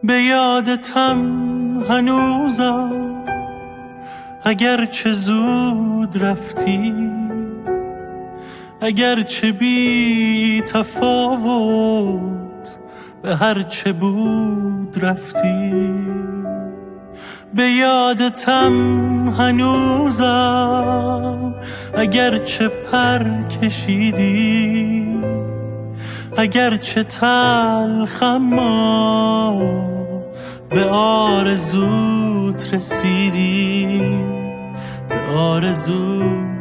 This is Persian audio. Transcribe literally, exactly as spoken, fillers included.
به یادتم هنوزم، اگرچه زود رفتی، اگرچه بی تفاوت به هرچه بود رفتی. به یادتم هنوزم، اگرچه پر کشیدی، اگرچه تلخ اما به آرزوت رسیدی، به آرزوت